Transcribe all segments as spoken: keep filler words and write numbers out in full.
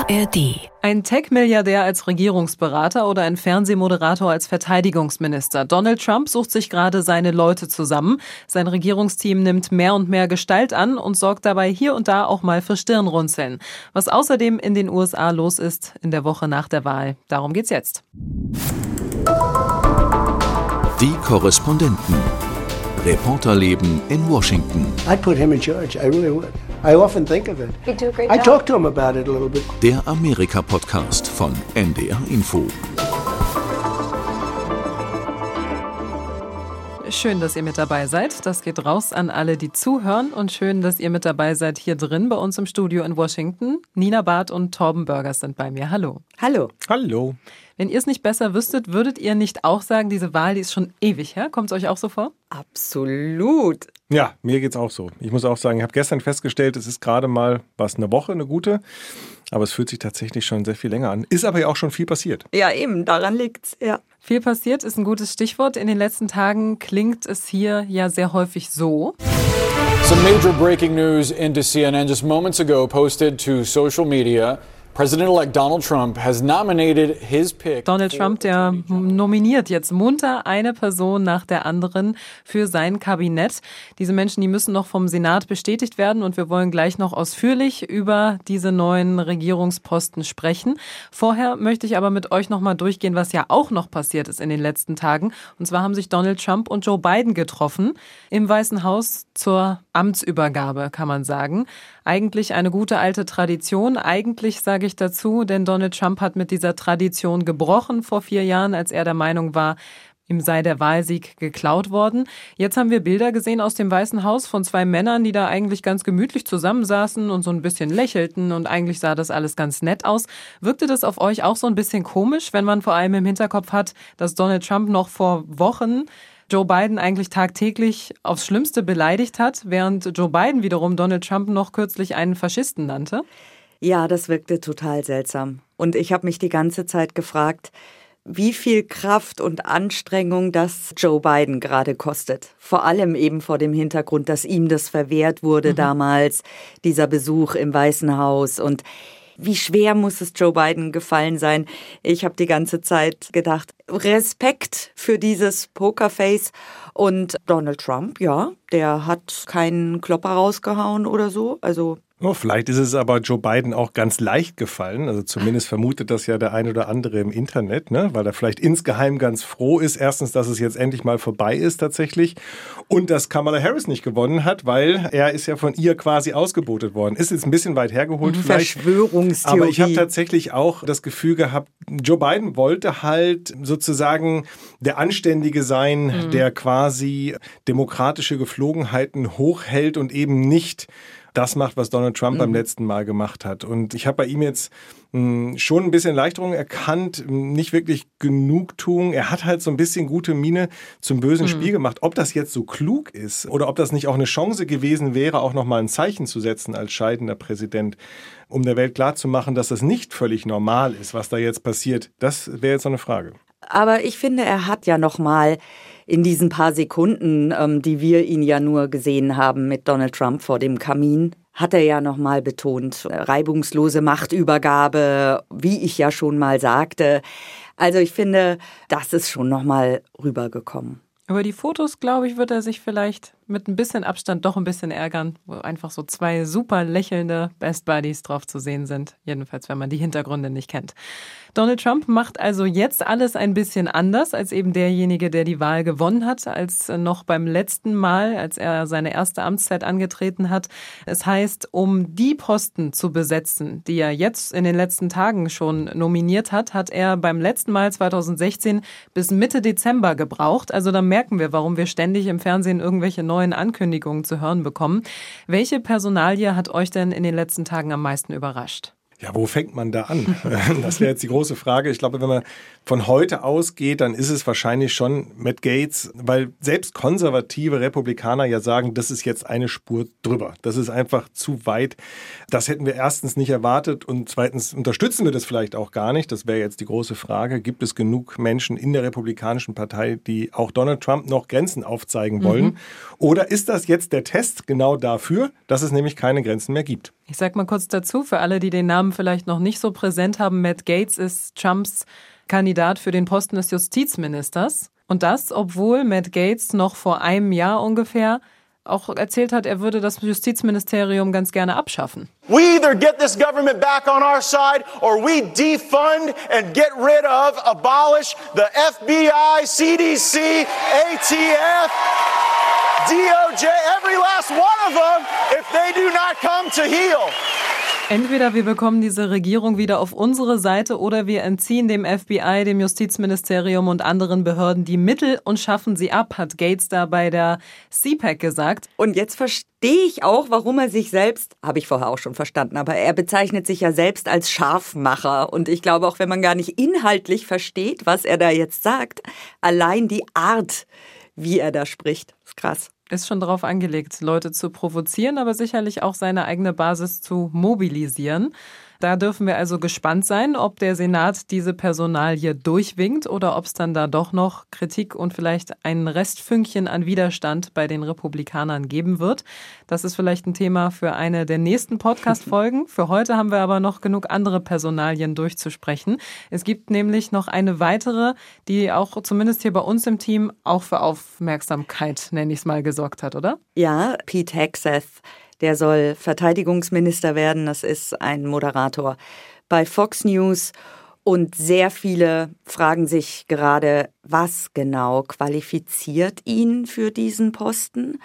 A R D. Ein Tech-Milliardär als Regierungsberater oder ein Fernsehmoderator als Verteidigungsminister. Donald Trump sucht sich gerade seine Leute zusammen. Sein Regierungsteam nimmt mehr und mehr Gestalt an und sorgt dabei hier und da auch mal für Stirnrunzeln. Was außerdem in den U S A los ist in der Woche nach der Wahl. Darum geht's jetzt. Die Korrespondenten. Reporterleben in Washington. I'd put him in charge. I really would. I often think of it. He'd do a great I job. talk to him about it a little bit. Der Amerika-Podcast von N D R Info. Schön, dass ihr mit dabei seid. Das geht raus an alle, die zuhören. Und schön, dass ihr mit dabei seid hier drin bei uns im Studio in Washington. Nina Barth und Torben Burgers sind bei mir. Hallo. Hallo. Hallo. Wenn ihr es nicht besser wüsstet, würdet ihr nicht auch sagen, diese Wahl, die ist schon ewig her? Kommt es euch auch so vor? Absolut. Ja, mir geht's auch so. Ich muss auch sagen, ich habe gestern festgestellt, es ist gerade mal, was, eine Woche, eine gute. Aber es fühlt sich tatsächlich schon sehr viel länger an. Ist aber ja auch schon viel passiert. Ja, eben, daran liegt's, ja. Viel passiert ist ein gutes Stichwort. In den letzten Tagen klingt es hier ja sehr häufig so. Some major breaking news into C N N just moments ago posted to social media. President-elect Donald Trump has nominated his pick. Donald Trump, der nominiert jetzt munter eine Person nach der anderen für sein Kabinett. Diese Menschen, die müssen noch vom Senat bestätigt werden und wir wollen gleich noch ausführlich über diese neuen Regierungsposten sprechen. Vorher möchte ich aber mit euch noch mal durchgehen, was ja auch noch passiert ist in den letzten Tagen. Und zwar haben sich Donald Trump und Joe Biden getroffen im Weißen Haus zur Amtsübergabe, kann man sagen. Eigentlich eine gute alte Tradition. Eigentlich sage ich dazu, denn Donald Trump hat mit dieser Tradition gebrochen vor vier Jahren, als er der Meinung war, ihm sei der Wahlsieg geklaut worden. Jetzt haben wir Bilder gesehen aus dem Weißen Haus von zwei Männern, die da eigentlich ganz gemütlich zusammensaßen und so ein bisschen lächelten und eigentlich sah das alles ganz nett aus. Wirkte das auf euch auch so ein bisschen komisch, wenn man vor allem im Hinterkopf hat, dass Donald Trump noch vor Wochen Joe Biden eigentlich tagtäglich aufs Schlimmste beleidigt hat, während Joe Biden wiederum Donald Trump noch kürzlich einen Faschisten nannte? Ja, das wirkte total seltsam. Und ich habe mich die ganze Zeit gefragt, wie viel Kraft und Anstrengung das Joe Biden gerade kostet. Vor allem eben vor dem Hintergrund, dass ihm das verwehrt wurde mhm. damals, dieser Besuch im Weißen Haus. Und wie schwer muss es Joe Biden gefallen sein? Ich habe die ganze Zeit gedacht, Respekt für dieses Pokerface. Und Donald Trump, ja, der hat keinen Klopper rausgehauen oder so. Also Oh, vielleicht ist es aber Joe Biden auch ganz leicht gefallen. Also zumindest vermutet das ja der ein oder andere im Internet, ne? Weil er vielleicht insgeheim ganz froh ist. Erstens, dass es jetzt endlich mal vorbei ist tatsächlich. Und dass Kamala Harris nicht gewonnen hat, weil er ist ja von ihr quasi ausgebotet worden. Ist jetzt ein bisschen weit hergeholt vielleicht. Verschwörungstheorie. Aber ich habe tatsächlich auch das Gefühl gehabt, Joe Biden wollte halt sozusagen der Anständige sein, mhm. der quasi demokratische Geflogenheiten hochhält und eben nicht das macht, was Donald Trump mhm. beim letzten Mal gemacht hat. Und ich habe bei ihm jetzt mh, schon ein bisschen Erleichterung erkannt, nicht wirklich Genugtuung. Er hat halt so ein bisschen gute Miene zum bösen mhm. Spiel gemacht. Ob das jetzt so klug ist oder ob das nicht auch eine Chance gewesen wäre, auch nochmal ein Zeichen zu setzen als scheidender Präsident, um der Welt klarzumachen, dass das nicht völlig normal ist, was da jetzt passiert. Das wäre jetzt so eine Frage. Aber ich finde, er hat ja nochmal in diesen paar Sekunden, ähm, die wir ihn ja nur gesehen haben mit Donald Trump vor dem Kamin, hat er ja nochmal betont, reibungslose Machtübergabe, wie ich ja schon mal sagte. Also ich finde, das ist schon nochmal rübergekommen. Über die Fotos, glaube ich, wird er sich vielleicht mit ein bisschen Abstand doch ein bisschen ärgern, wo einfach so zwei super lächelnde Best Buddies drauf zu sehen sind. Jedenfalls, wenn man die Hintergründe nicht kennt. Donald Trump macht also jetzt alles ein bisschen anders als eben derjenige, der die Wahl gewonnen hat, als noch beim letzten Mal, als er seine erste Amtszeit angetreten hat. Es heißt, um die Posten zu besetzen, die er jetzt in den letzten Tagen schon nominiert hat, hat er beim letzten Mal zweitausendsechzehn bis Mitte Dezember gebraucht. Also da merken wir, warum wir ständig im Fernsehen irgendwelche neuen Ankündigungen zu hören bekommen. Welche Personalie hat euch denn in den letzten Tagen am meisten überrascht? Ja, wo fängt man da an? Das wäre jetzt die große Frage. Ich glaube, wenn man von heute ausgeht, dann ist es wahrscheinlich schon Matt Gaetz, weil selbst konservative Republikaner ja sagen, das ist jetzt eine Spur drüber. Das ist einfach zu weit. Das hätten wir erstens nicht erwartet und zweitens unterstützen wir das vielleicht auch gar nicht. Das wäre jetzt die große Frage. Gibt es genug Menschen in der Republikanischen Partei, die auch Donald Trump noch Grenzen aufzeigen wollen? Mhm. Oder ist das jetzt der Test genau dafür, dass es nämlich keine Grenzen mehr gibt? Ich sag mal kurz dazu, für alle, die den Namen Namen vielleicht noch nicht so präsent haben, Matt Gaetz ist Trumps Kandidat für den Posten des Justizministers. Und das, obwohl Matt Gaetz noch vor einem Jahr ungefähr auch erzählt hat, er würde das Justizministerium ganz gerne abschaffen. We either get this government back on our side or we defund and get rid of, abolish the F B I, C D C, A T F, D O J, every last one of them, if they do not come to heel. Entweder wir bekommen diese Regierung wieder auf unsere Seite oder wir entziehen dem F B I, dem Justizministerium und anderen Behörden die Mittel und schaffen sie ab, hat Gaetz da bei der C PAC gesagt. Und jetzt verstehe ich auch, warum er sich selbst, habe ich vorher auch schon verstanden, aber er bezeichnet sich ja selbst als Scharfmacher. Und ich glaube, auch wenn man gar nicht inhaltlich versteht, was er da jetzt sagt, allein die Art, wie er da spricht, ist krass. Ist schon darauf angelegt, Leute zu provozieren, aber sicherlich auch seine eigene Basis zu mobilisieren. Da dürfen wir also gespannt sein, ob der Senat diese Personalie durchwinkt oder ob es dann da doch noch Kritik und vielleicht ein Restfünkchen an Widerstand bei den Republikanern geben wird. Das ist vielleicht ein Thema für eine der nächsten Podcast-Folgen. Für heute haben wir aber noch genug andere Personalien durchzusprechen. Es gibt nämlich noch eine weitere, die auch zumindest hier bei uns im Team auch für Aufmerksamkeit, nenne ich es mal, gesorgt hat, oder? Ja, Pete Hegseth. Der soll Verteidigungsminister werden. Das ist ein Moderator bei Fox News. Und sehr viele fragen sich gerade, was genau qualifiziert ihn für diesen Posten?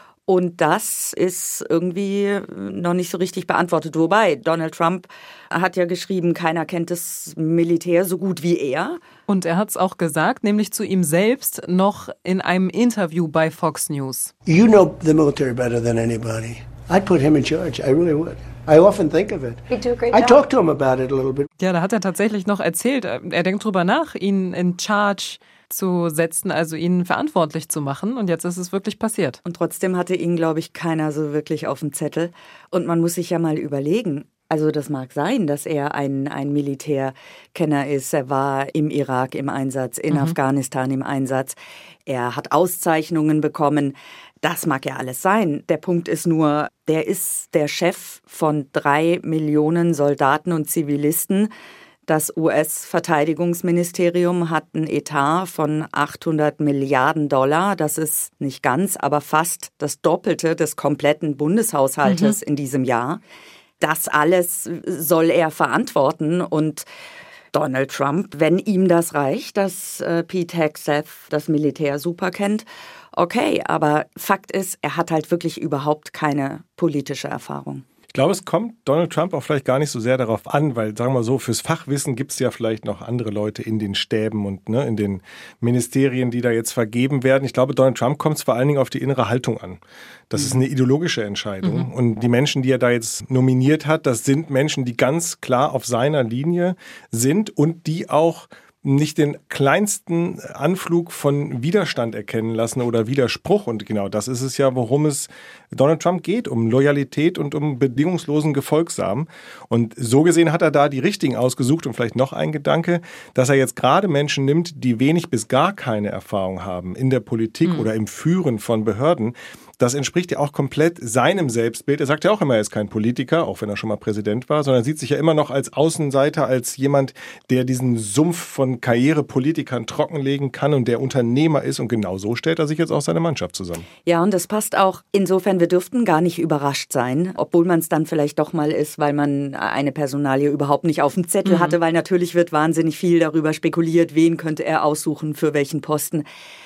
Und das ist irgendwie noch nicht so richtig beantwortet. Wobei, Donald Trump hat ja geschrieben, keiner kennt das Militär so gut wie er. Und er hat es auch gesagt, nämlich zu ihm selbst noch in einem Interview bei Fox News. You know the military better than anybody. I'd put him in charge. I really would. I often think of it. He'd do a great I job. talk to him about it a little bit. Ja, da hat er tatsächlich noch erzählt, er denkt drüber nach, ihn in Charge zu setzen, also ihn verantwortlich zu machen. Und jetzt ist es wirklich passiert. Und trotzdem hatte ihn, glaube ich, keiner so wirklich auf dem Zettel. Und man muss sich ja mal überlegen, also das mag sein, dass er ein, ein Militärkenner ist. Er war im Irak im Einsatz, in mhm. Afghanistan im Einsatz. Er hat Auszeichnungen bekommen. Das mag ja alles sein. Der Punkt ist nur, der ist der Chef von drei Millionen Soldaten und Zivilisten. Das U S-Verteidigungsministerium hat einen Etat von achthundert Milliarden Dollar. Das ist nicht ganz, aber fast das Doppelte des kompletten Bundeshaushaltes mhm. in diesem Jahr. Das alles soll er verantworten und Donald Trump, wenn ihm das reicht, dass äh, Pete Hegseth das Militär super kennt, okay, aber Fakt ist, er hat halt wirklich überhaupt keine politische Erfahrung. Ich glaube, es kommt Donald Trump auch vielleicht gar nicht so sehr darauf an, weil, sagen wir mal so, fürs Fachwissen gibt es ja vielleicht noch andere Leute in den Stäben und ne, in den Ministerien, die da jetzt vergeben werden. Ich glaube, Donald Trump kommt es vor allen Dingen auf die innere Haltung an. Das mhm. ist eine ideologische Entscheidung. Mhm. Und die Menschen, die er da jetzt nominiert hat, das sind Menschen, die ganz klar auf seiner Linie sind und die auch nicht den kleinsten Anflug von Widerstand erkennen lassen oder Widerspruch. Und genau das ist es ja, worum es Donald Trump geht, um Loyalität und um bedingungslosen Gefolgsam. Und so gesehen hat er da die richtigen ausgesucht. Und vielleicht noch ein Gedanke, dass er jetzt gerade Menschen nimmt, die wenig bis gar keine Erfahrung haben in der Politik mhm. oder im Führen von Behörden. Das entspricht ja auch komplett seinem Selbstbild. Er sagt ja auch immer, er ist kein Politiker, auch wenn er schon mal Präsident war, sondern sieht sich ja immer noch als Außenseiter, als jemand, der diesen Sumpf von Karrierepolitikern trockenlegen kann und der Unternehmer ist. Und genau so stellt er sich jetzt auch seine Mannschaft zusammen. Ja, und das passt auch. Insofern, wir dürften gar nicht überrascht sein, obwohl man es dann vielleicht doch mal ist, weil man eine Personalie überhaupt nicht auf dem Zettel mhm. hatte, weil natürlich wird wahnsinnig viel darüber spekuliert, wen könnte er aussuchen, für welchen Posten.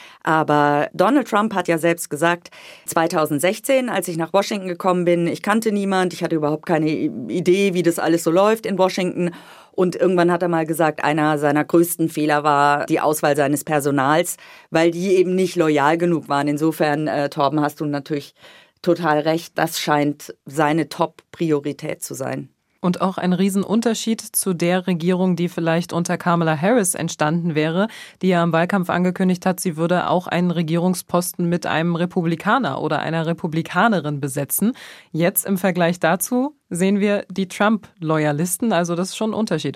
Aber Donald Trump hat ja selbst gesagt, zweitausendsechzehn, als ich nach Washington gekommen bin, ich kannte niemand, ich hatte überhaupt keine Idee, wie das alles so läuft in Washington. Und irgendwann hat er mal gesagt, einer seiner größten Fehler war die Auswahl seines Personals, weil die eben nicht loyal genug waren. Insofern, äh, Torben, hast du natürlich total recht, das scheint seine Top-Priorität zu sein. Und auch ein Riesenunterschied zu der Regierung, die vielleicht unter Kamala Harris entstanden wäre, die ja im Wahlkampf angekündigt hat, sie würde auch einen Regierungsposten mit einem Republikaner oder einer Republikanerin besetzen. Jetzt im Vergleich dazu sehen wir die Trump-Loyalisten, also das ist schon ein Unterschied, oder?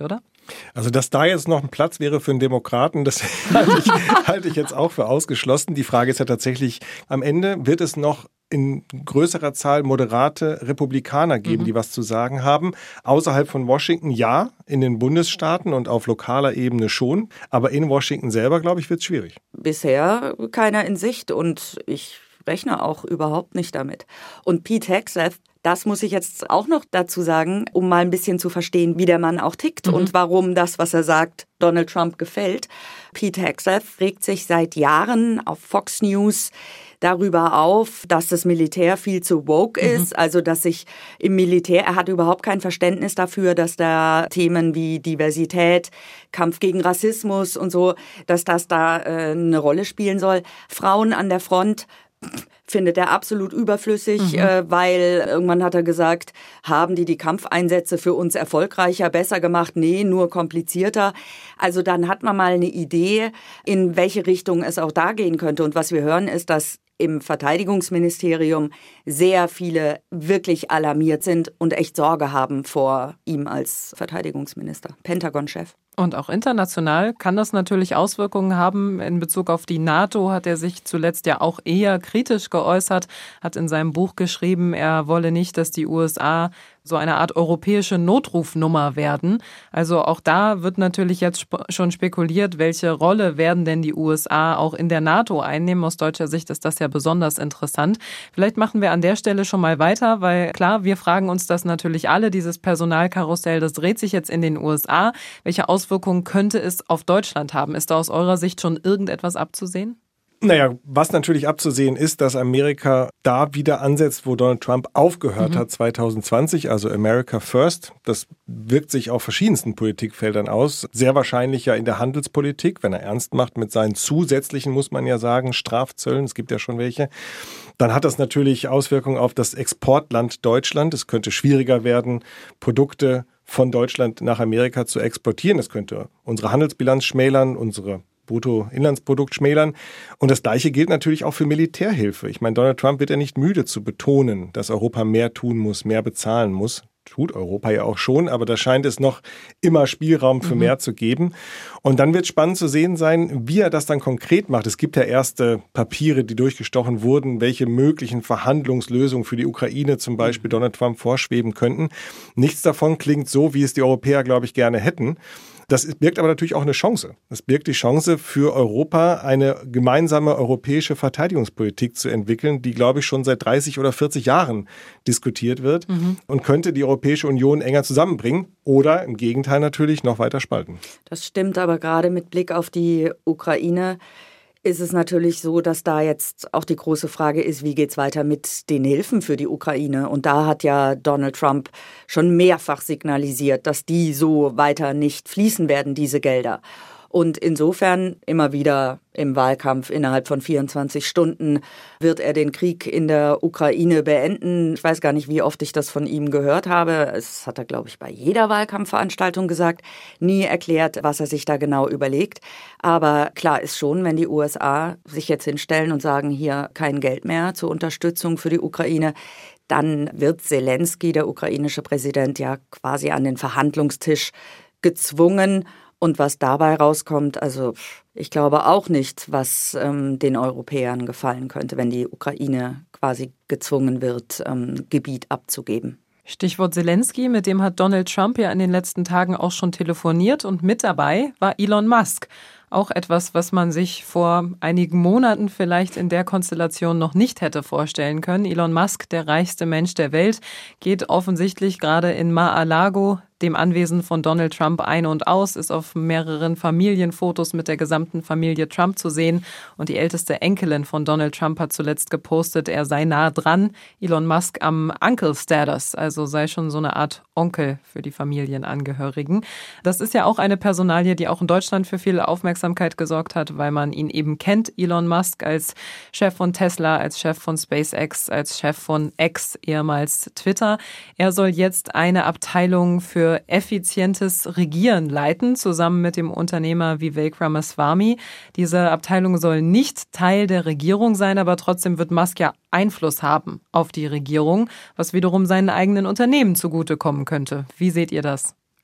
Also, dass da jetzt noch ein Platz wäre für einen Demokraten, das halte ich, halte ich jetzt auch für ausgeschlossen. Die Frage ist ja tatsächlich, am Ende wird es noch in größerer Zahl moderate Republikaner geben, mhm. die was zu sagen haben. Außerhalb von Washington ja, in den Bundesstaaten und auf lokaler Ebene schon. Aber in Washington selber, glaube ich, wird es schwierig. Bisher keiner in Sicht und ich rechne auch überhaupt nicht damit. Und Pete Hegseth, das muss ich jetzt auch noch dazu sagen, um mal ein bisschen zu verstehen, wie der Mann auch tickt mhm. und warum das, was er sagt, Donald Trump gefällt. Pete Hegseth regt sich seit Jahren auf Fox News darüber auf, dass das Militär viel zu woke ist, mhm. also dass sich im Militär, er hat überhaupt kein Verständnis dafür, dass da Themen wie Diversität, Kampf gegen Rassismus und so, dass das da äh, eine Rolle spielen soll. Frauen an der Front findet er absolut überflüssig, mhm. äh, weil irgendwann hat er gesagt, haben die die Kampfeinsätze für uns erfolgreicher, besser gemacht? Nee, nur komplizierter. Also dann hat man mal eine Idee, in welche Richtung es auch da gehen könnte. Und was wir hören ist, dass im Verteidigungsministerium sehr viele wirklich alarmiert sind und echt Sorge haben vor ihm als Verteidigungsminister, Pentagon-Chef. Und auch international kann das natürlich Auswirkungen haben. In Bezug auf die NATO hat er sich zuletzt ja auch eher kritisch geäußert, hat in seinem Buch geschrieben, er wolle nicht, dass die U S A so eine Art europäische Notrufnummer werden. Also auch da wird natürlich jetzt sp- schon spekuliert, welche Rolle werden denn die U S A auch in der NATO einnehmen. Aus deutscher Sicht ist das ja besonders interessant. Vielleicht machen wir an der Stelle schon mal weiter, weil klar, wir fragen uns das natürlich alle, dieses Personalkarussell, das dreht sich jetzt in den U S A. Welche Auswirkungen könnte es auf Deutschland haben? Ist da aus eurer Sicht schon irgendetwas abzusehen? Naja, was natürlich abzusehen ist, dass Amerika da wieder ansetzt, wo Donald Trump aufgehört mhm. hat zwanzig zwanzig, also America First. Das wirkt sich auf verschiedensten Politikfeldern aus. Sehr wahrscheinlich ja in der Handelspolitik, wenn er ernst macht mit seinen zusätzlichen, muss man ja sagen, Strafzöllen. Es gibt ja schon welche. Dann hat das natürlich Auswirkungen auf das Exportland Deutschland. Es könnte schwieriger werden, Produkte von Deutschland nach Amerika zu exportieren. Das könnte unsere Handelsbilanz schmälern, unsere Bruttoinlandsprodukt schmälern. Und das Gleiche gilt natürlich auch für Militärhilfe. Ich meine, Donald Trump wird ja nicht müde zu betonen, dass Europa mehr tun muss, mehr bezahlen muss. Tut Europa ja auch schon, aber da scheint es noch immer Spielraum für mhm. mehr zu geben. Und dann wird spannend zu sehen sein, wie er das dann konkret macht. Es gibt ja erste Papiere, die durchgestochen wurden, welche möglichen Verhandlungslösungen für die Ukraine zum Beispiel Donald Trump vorschweben könnten. Nichts davon klingt so, wie es die Europäer, glaube ich, gerne hätten. Das birgt aber natürlich auch eine Chance. Es birgt die Chance für Europa, eine gemeinsame europäische Verteidigungspolitik zu entwickeln, die, glaube ich, schon seit dreißig oder vierzig Jahren diskutiert wird mhm. und könnte die Europäische Union enger zusammenbringen oder im Gegenteil natürlich noch weiter spalten. Das stimmt, aber gerade mit Blick auf die Ukraine ist es natürlich so, dass da jetzt auch die große Frage ist, wie geht's weiter mit den Hilfen für die Ukraine? Und da hat ja Donald Trump schon mehrfach signalisiert, dass die so weiter nicht fließen werden, diese Gelder. Und insofern immer wieder im Wahlkampf innerhalb von vierundzwanzig Stunden wird er den Krieg in der Ukraine beenden. Ich weiß gar nicht, wie oft ich das von ihm gehört habe. Es hat er, glaube ich, bei jeder Wahlkampfveranstaltung gesagt. Nie erklärt, was er sich da genau überlegt. Aber klar ist schon, wenn die U S A sich jetzt hinstellen und sagen, hier kein Geld mehr zur Unterstützung für die Ukraine, dann wird Zelensky, der ukrainische Präsident, ja quasi an den Verhandlungstisch gezwungen. Und was dabei rauskommt, also ich glaube auch nicht, was ähm, den Europäern gefallen könnte, wenn die Ukraine quasi gezwungen wird, ähm, Gebiet abzugeben. Stichwort Zelensky, mit dem hat Donald Trump ja in den letzten Tagen auch schon telefoniert und mit dabei war Elon Musk. Auch etwas, was man sich vor einigen Monaten vielleicht in der Konstellation noch nicht hätte vorstellen können. Elon Musk, der reichste Mensch der Welt, geht offensichtlich gerade in Mar-a-Lago, dem Anwesen von Donald Trump, ein und aus, ist auf mehreren Familienfotos mit der gesamten Familie Trump zu sehen. Und die älteste Enkelin von Donald Trump hat zuletzt gepostet, er sei nah dran, Elon Musk am Uncle-Status, also sei schon so eine Art Onkel für die Familienangehörigen. Das ist ja auch eine Personalie, die auch in Deutschland für viel Aufmerksamkeit gesorgt hat, weil man ihn eben kennt, Elon Musk, als Chef von Tesla, als Chef von SpaceX, als Chef von X, ehemals Twitter. Er soll jetzt eine Abteilung für effizientes Regieren leiten, zusammen mit dem Unternehmer Vivek Ramaswamy. Diese Abteilung soll nicht Teil der Regierung sein, aber trotzdem wird Musk ja Einfluss haben auf die Regierung, was wiederum seinen eigenen Unternehmen zugutekommen könnte. Wie seht ihr das?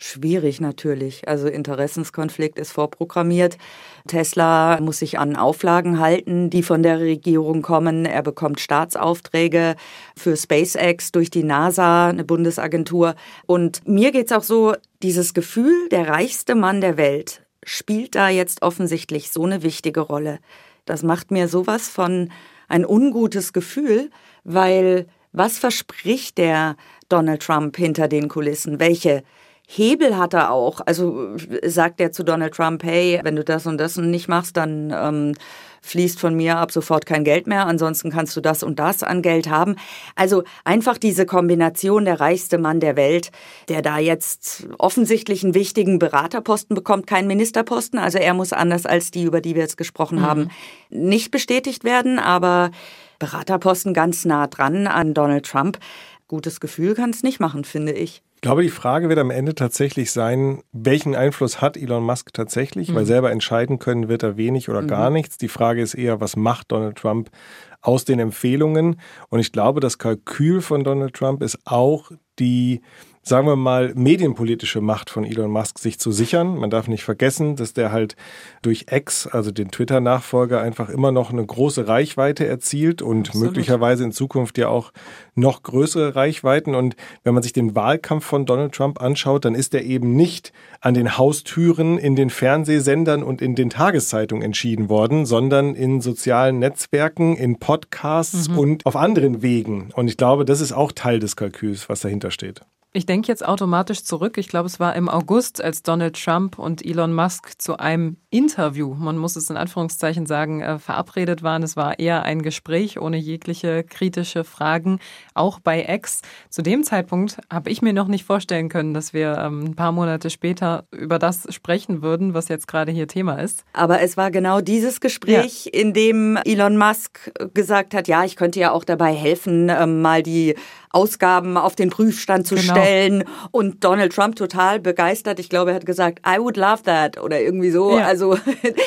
Schwierig natürlich. Also Interessenskonflikt ist vorprogrammiert. Tesla muss sich an Auflagen halten, die von der Regierung kommen. Er bekommt Staatsaufträge für SpaceX durch die NASA, eine Bundesagentur. Und mir geht's auch so, dieses Gefühl, der reichste Mann der Welt spielt da jetzt offensichtlich so eine wichtige Rolle. Das macht mir sowas von ein ungutes Gefühl, weil was verspricht der Donald Trump hinter den Kulissen? Welche Hebel hat er auch? Also sagt er zu Donald Trump, hey, wenn du das und das nicht machst, dann ähm, fließt von mir ab sofort kein Geld mehr, ansonsten kannst du das und das an Geld haben. Also einfach diese Kombination, der reichste Mann der Welt, der da jetzt offensichtlich einen wichtigen Beraterposten bekommt, keinen Ministerposten, also er muss anders als die, über die wir jetzt gesprochen mhm. haben, nicht bestätigt werden, aber Beraterposten ganz nah dran an Donald Trump. Gutes Gefühl kann es nicht machen, finde ich. Ich glaube, die Frage wird am Ende tatsächlich sein, welchen Einfluss hat Elon Musk tatsächlich? Mhm. Weil selber entscheiden können wird er wenig oder mhm. gar nichts. Die Frage ist eher, was macht Donald Trump aus den Empfehlungen? Und ich glaube, das Kalkül von Donald Trump ist auch die, sagen wir mal, medienpolitische Macht von Elon Musk sich zu sichern. Man darf nicht vergessen, dass der halt durch X, also den Twitter-Nachfolger, einfach immer noch eine große Reichweite erzielt und Absolut. möglicherweise in Zukunft ja auch noch größere Reichweiten. Und wenn man sich den Wahlkampf von Donald Trump anschaut, dann ist er eben nicht an den Haustüren, in den Fernsehsendern und in den Tageszeitungen entschieden worden, sondern in sozialen Netzwerken, in Podcasts mhm. und auf anderen Wegen. Und ich glaube, das ist auch Teil des Kalküls, was dahinter steht. Ich denke jetzt automatisch zurück. Ich glaube, es war im August, als Donald Trump und Elon Musk zu einem Interview, man muss es in Anführungszeichen sagen, äh, verabredet waren. Es war eher ein Gespräch ohne jegliche kritische Fragen, auch bei X. Zu dem Zeitpunkt habe ich mir noch nicht vorstellen können, dass wir ähm, ein paar Monate später über das sprechen würden, was jetzt gerade hier Thema ist. Aber es war genau dieses Gespräch, ja. in dem Elon Musk gesagt hat, ja, ich könnte ja auch dabei helfen, ähm, mal die Ausgaben auf den Prüfstand zu genau. stellen, und Donald Trump total begeistert. Ich glaube, er hat gesagt, I would love that oder irgendwie so. Ja. Also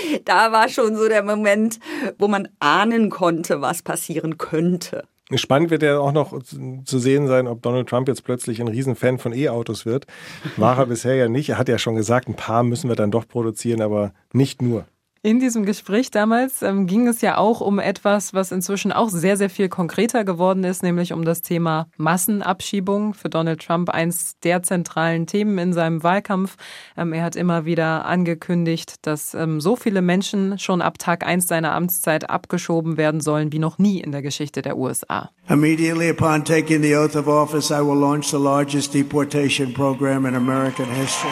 da war schon so der Moment, wo man ahnen konnte, was passieren könnte. Spannend wird ja auch noch zu sehen sein, ob Donald Trump jetzt plötzlich ein Riesenfan von E-Autos wird. War er bisher ja nicht. Er hat ja schon gesagt, ein paar müssen wir dann doch produzieren, aber nicht nur. In diesem Gespräch damals ähm, ging es ja auch um etwas, was inzwischen auch sehr, sehr viel konkreter geworden ist, nämlich um das Thema Massenabschiebung. Für Donald Trump eins der zentralen Themen in seinem Wahlkampf. Ähm, er hat immer wieder angekündigt, dass ähm, so viele Menschen schon ab Tag eins seiner Amtszeit abgeschoben werden sollen, wie noch nie in der Geschichte der U S A. Immediately upon taking the oath of office, I will launch the largest deportation program in American history.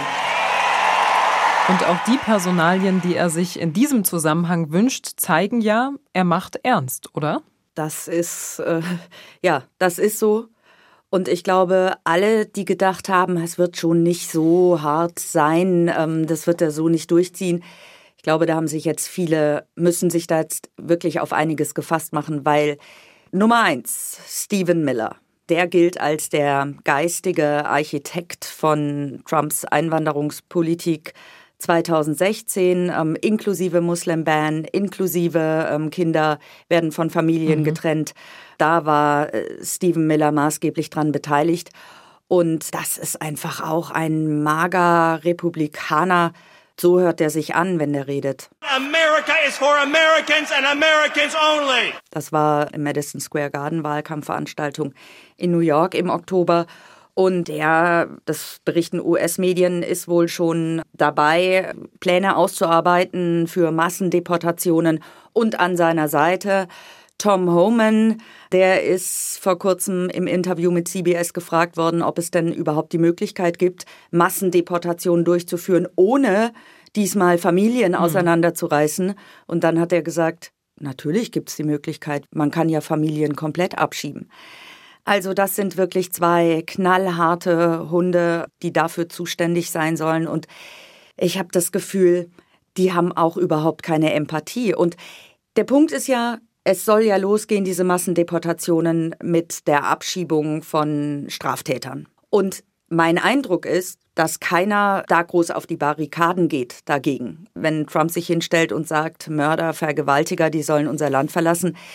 Und auch die Personalien, die er sich in diesem Zusammenhang wünscht, zeigen ja, er macht ernst, oder? Das ist, äh, ja, das ist so. Und ich glaube, alle, die gedacht haben, es wird schon nicht so hart sein, ähm, das wird er so nicht durchziehen. Ich glaube, da haben sich jetzt viele, müssen sich da jetzt wirklich auf einiges gefasst machen, weil Nummer eins, Stephen Miller. Der gilt als der geistige Architekt von Trumps Einwanderungspolitik zweitausendsechzehn, ähm, inklusive Muslim-Ban, inklusive ähm, Kinder werden von Familien mhm. getrennt. Da war äh, Stephen Miller maßgeblich dran beteiligt. Und das ist einfach auch ein mager Republikaner. So hört er sich an, wenn er redet. America is for Americans and Americans only. Das war im Madison Square Garden Wahlkampfveranstaltung in New York im Oktober. Und er, das berichten U S-Medien, ist wohl schon dabei, Pläne auszuarbeiten für Massendeportationen. Und an seiner Seite Tom Homan, der ist vor kurzem im Interview mit C B S gefragt worden, ob es denn überhaupt die Möglichkeit gibt, Massendeportationen durchzuführen, ohne diesmal Familien mhm. auseinanderzureißen. Und dann hat er gesagt, natürlich gibt es die Möglichkeit, man kann ja Familien komplett abschieben. Also das sind wirklich zwei knallharte Hunde, die dafür zuständig sein sollen. Und ich habe das Gefühl, die haben auch überhaupt keine Empathie. Und der Punkt ist ja, es soll ja losgehen, diese Massendeportationen mit der Abschiebung von Straftätern. Und mein Eindruck ist, dass keiner da groß auf die Barrikaden geht dagegen. Wenn Trump sich hinstellt und sagt, Mörder, Vergewaltiger, die sollen unser Land verlassen,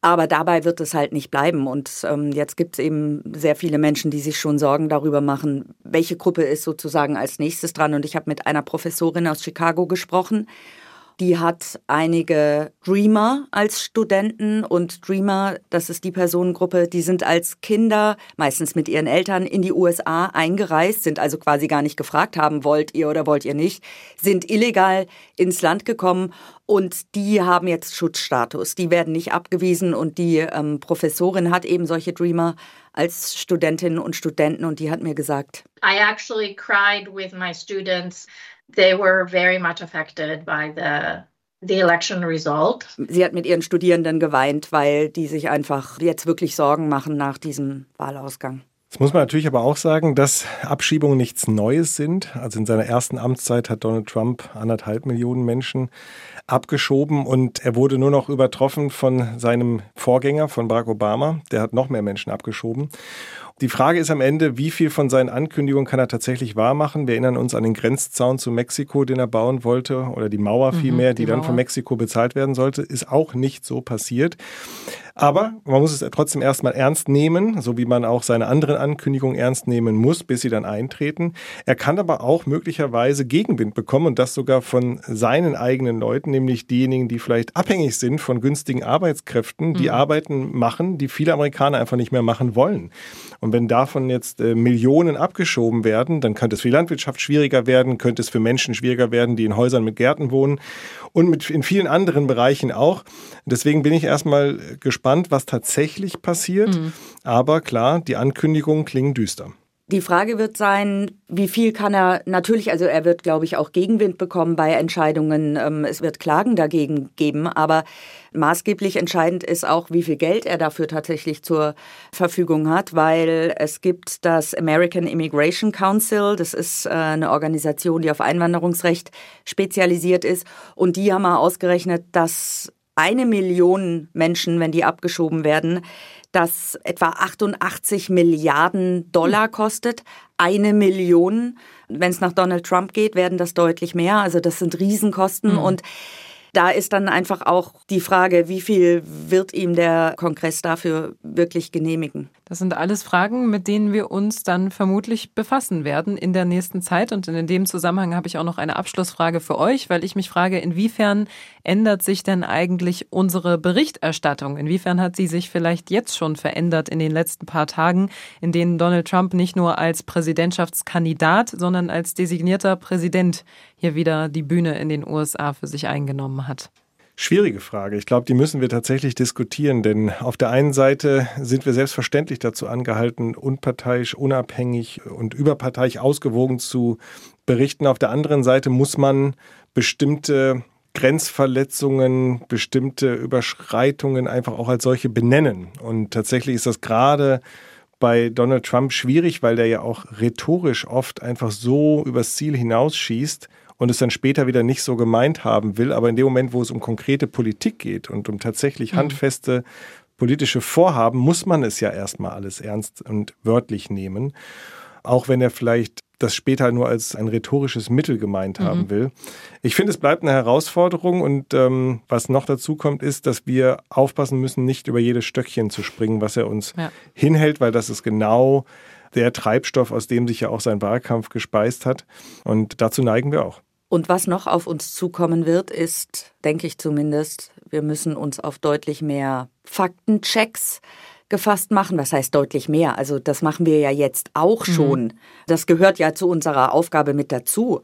Aber dabei wird es halt nicht bleiben. Und ähm, jetzt gibt es eben sehr viele Menschen, die sich schon Sorgen darüber machen, welche Gruppe ist sozusagen als nächstes dran. Und ich habe mit einer Professorin aus Chicago gesprochen. Die hat einige Dreamer als Studenten und Dreamer, das ist die Personengruppe, die sind als Kinder, meistens mit ihren Eltern, in die U S A eingereist, sind also quasi gar nicht gefragt haben, wollt ihr oder wollt ihr nicht, sind illegal ins Land gekommen und die haben jetzt Schutzstatus. Die werden nicht abgewiesen und die ähm, Professorin hat eben solche Dreamer als Studentinnen und Studenten und die hat mir gesagt, I actually cried with my students. They were very much affected by the the election result. Sie hat mit ihren Studierenden geweint, weil die sich einfach jetzt wirklich Sorgen machen nach diesem Wahlausgang. Jetzt muss man natürlich aber auch sagen, dass Abschiebungen nichts Neues sind. Also in seiner ersten Amtszeit hat Donald Trump anderthalb Millionen Menschen abgeschoben und er wurde nur noch übertroffen von seinem Vorgänger, von Barack Obama. Der hat noch mehr Menschen abgeschoben. Die Frage ist am Ende, wie viel von seinen Ankündigungen kann er tatsächlich wahrmachen? Wir erinnern uns an den Grenzzaun zu Mexiko, den er bauen wollte, oder die Mauer vielmehr, mhm, die, die dann Mauer. von Mexiko bezahlt werden sollte. Ist auch nicht so passiert. Aber man muss es trotzdem erstmal ernst nehmen, so wie man auch seine anderen Ankündigungen ernst nehmen muss, bis sie dann eintreten. Er kann aber auch möglicherweise Gegenwind bekommen und das sogar von seinen eigenen Leuten, nämlich diejenigen, die vielleicht abhängig sind von günstigen Arbeitskräften, die mhm. Arbeiten machen, die viele Amerikaner einfach nicht mehr machen wollen. Und wenn davon jetzt äh, Millionen abgeschoben werden, dann könnte es für die Landwirtschaft schwieriger werden, könnte es für Menschen schwieriger werden, die in Häusern mit Gärten wohnen und mit in vielen anderen Bereichen auch. Deswegen bin ich erstmal gespannt, was tatsächlich passiert. Mhm. Aber klar, die Ankündigungen klingen düster. Die Frage wird sein, wie viel kann er natürlich, also er wird, glaube ich, auch Gegenwind bekommen bei Entscheidungen. Es wird Klagen dagegen geben, aber maßgeblich entscheidend ist auch, wie viel Geld er dafür tatsächlich zur Verfügung hat, weil es gibt das American Immigration Council, das ist eine Organisation, die auf Einwanderungsrecht spezialisiert ist und die haben mal ausgerechnet, dass eine Million Menschen, wenn die abgeschoben werden, das etwa achtundachtzig Milliarden Dollar kostet. Eine Million. Wenn es nach Donald Trump geht, werden das deutlich mehr. Also das sind Riesenkosten. Mhm. Und da ist dann einfach auch die Frage, wie viel wird ihm der Kongress dafür wirklich genehmigen? Das sind alles Fragen, mit denen wir uns dann vermutlich befassen werden in der nächsten Zeit. Und in dem Zusammenhang habe ich auch noch eine Abschlussfrage für euch, weil ich mich frage, inwiefern ändert sich denn eigentlich unsere Berichterstattung? Inwiefern hat sie sich vielleicht jetzt schon verändert in den letzten paar Tagen, in denen Donald Trump nicht nur als Präsidentschaftskandidat, sondern als designierter Präsident hier wieder die Bühne in den U S A für sich eingenommen hat? Schwierige Frage. Ich glaube, die müssen wir tatsächlich diskutieren, denn auf der einen Seite sind wir selbstverständlich dazu angehalten, unparteiisch, unabhängig und überparteiisch ausgewogen zu berichten. Auf der anderen Seite muss man bestimmte Grenzverletzungen, bestimmte Überschreitungen einfach auch als solche benennen. Und tatsächlich ist das gerade bei Donald Trump schwierig, weil der ja auch rhetorisch oft einfach so übers Ziel hinausschießt und es dann später wieder nicht so gemeint haben will. Aber in dem Moment, wo es um konkrete Politik geht und um tatsächlich mhm. handfeste politische Vorhaben, muss man es ja erstmal alles ernst und wörtlich nehmen. Auch wenn er vielleicht das später nur als ein rhetorisches Mittel gemeint haben mhm. will. Ich finde, es bleibt eine Herausforderung und ähm, was noch dazu kommt, ist, dass wir aufpassen müssen, nicht über jedes Stöckchen zu springen, was er uns ja. hinhält, weil das ist genau der Treibstoff, aus dem sich ja auch sein Wahlkampf gespeist hat. Und dazu neigen wir auch. Und was noch auf uns zukommen wird, ist, denke ich zumindest, wir müssen uns auf deutlich mehr Faktenchecks gefasst machen. Was heißt deutlich mehr? Also das machen wir ja jetzt auch schon. Mhm. Das gehört ja zu unserer Aufgabe mit dazu.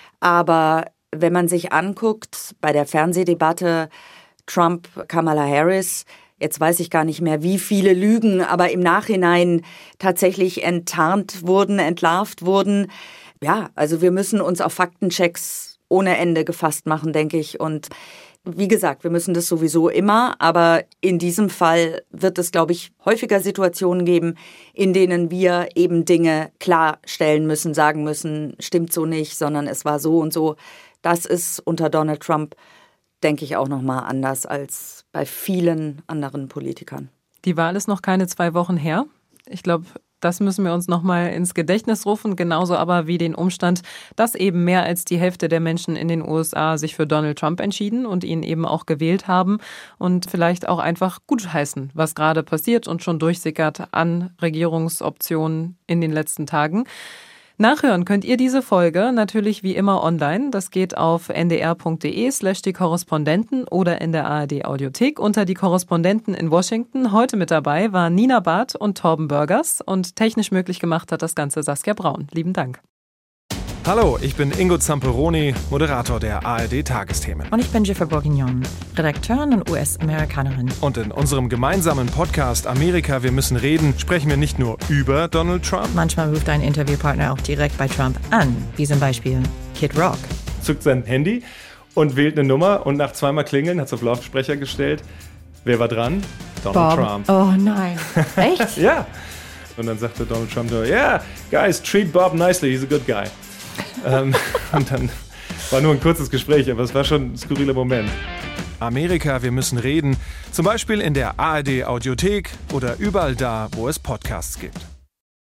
Aber wenn man sich anguckt, bei der Fernsehdebatte Trump, Kamala Harris, jetzt weiß ich gar nicht mehr, wie viele Lügen, aber im Nachhinein tatsächlich enttarnt wurden, entlarvt wurden. Ja, also wir müssen uns auf Faktenchecks ohne Ende gefasst machen, denke ich. Und wie gesagt, wir müssen das sowieso immer, aber in diesem Fall wird es, glaube ich, häufiger Situationen geben, in denen wir eben Dinge klarstellen müssen, sagen müssen, stimmt so nicht, sondern es war so und so. Das ist unter Donald Trump, denke ich, auch nochmal anders als bei vielen anderen Politikern. Die Wahl ist noch keine zwei Wochen her. Ich glaube, Das müssen wir uns nochmal ins Gedächtnis rufen. Genauso aber wie den Umstand, dass eben mehr als die Hälfte der Menschen in den U S A sich für Donald Trump entschieden und ihn eben auch gewählt haben und vielleicht auch einfach gutheißen, was gerade passiert und schon durchsickert an Regierungsoptionen in den letzten Tagen. Nachhören könnt ihr diese Folge natürlich wie immer online. Das geht auf ndr.de slash die Korrespondenten oder in der A R D Audiothek unter die Korrespondenten in Washington. Heute mit dabei waren Nina Barth und Torben Burgers und technisch möglich gemacht hat das Ganze Saskia Braun. Lieben Dank. Hallo, ich bin Ingo Zamperoni, Moderator der A R D-Tagesthemen. Und ich bin Jennifer Bourguignon, Redakteurin und U S-Amerikanerin. Und in unserem gemeinsamen Podcast Amerika, wir müssen reden, sprechen wir nicht nur über Donald Trump. Manchmal ruft ein Interviewpartner auch direkt bei Trump an, wie zum Beispiel Kid Rock. Zückt sein Handy und wählt eine Nummer und nach zweimal Klingeln hat es auf Lautsprecher gestellt. Wer war dran? Donald Bob. Trump. Oh nein, echt? Ja. Und dann sagte Donald Trump nur, yeah, guys, treat Bob nicely, he's a good guy. ähm, und dann war nur ein kurzes Gespräch, aber es war schon ein skurriler Moment. Amerika, wir müssen reden. Zum Beispiel in der A R D Audiothek oder überall da, wo es Podcasts gibt.